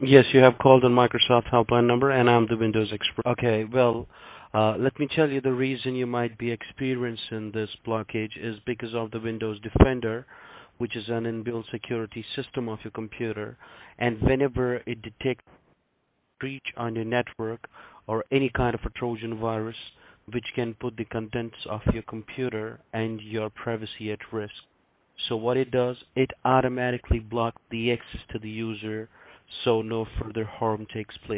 Yes, you have called on Microsoft helpline number, and I'm the Windows expert. Okay, well, let me tell you the reason you might be experiencing this blockage is because of the Windows Defender, which is an inbuilt security system of your computer, and whenever it detects breach on your network or any kind of a Trojan virus, which can put the contents of your computer and your privacy at risk. So what it does, it automatically blocks the access to the user so no further harm takes place.